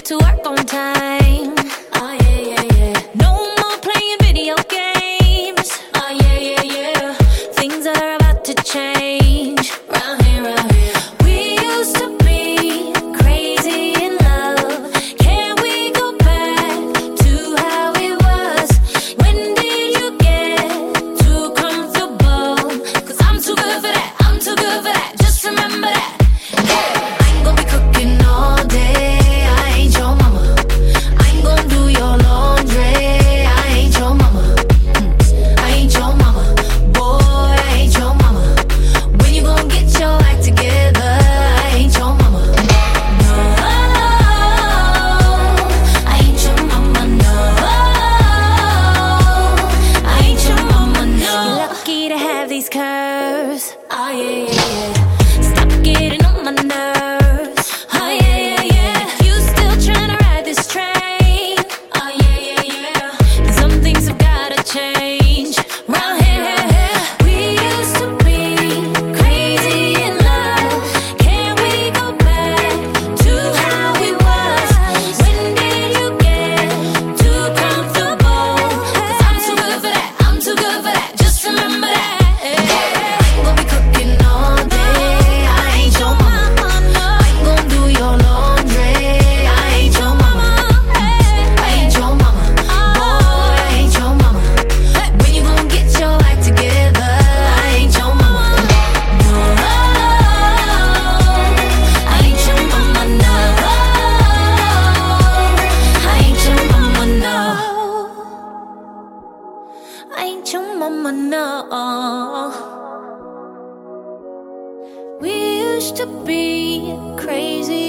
get to work on time. Oh yeah, yeah, yeah. No more playing video games. Oh yeah, yeah, yeah. Things are about to change. Round here, round here. We used to be crazy in love. Can we go back to how it was? When did you get too comfortable? 'Cause I'm too good for that. I'm too good for that. Just remember that. I ain't gonna be cooking all day. I ain't your mama. I ain't gonna do your laundry. I ain't your mama. I ain't your mama. Boy, I ain't your mama. When you gonna get your act together? I ain't your mama. No, I ain't your mama. No, I ain't your mama. No. You're lucky to have these curves. Oh yeah, yeah, yeah. Stop getting on my nerves. Oh yeah, yeah, yeah. You still trying to ride this train? Oh yeah, yeah, yeah. And some things have gotta change. Round here, we used to be crazy in love. Can we go back to how it was? When did you get too comfortable? 'Cause I'm too good for that. I'm too good for that. Just remember that. I ain't gonna be cooking all day. I ain't your mama. I ain't gonna do your laundry. I ain't your mama. I ain't your mama. Boy, I ain't your mama. When you gonna get your act together? I ain't your mama. No, I ain't your mama. No, I ain't your mama. No, I ain't your mama. No. We used to be crazy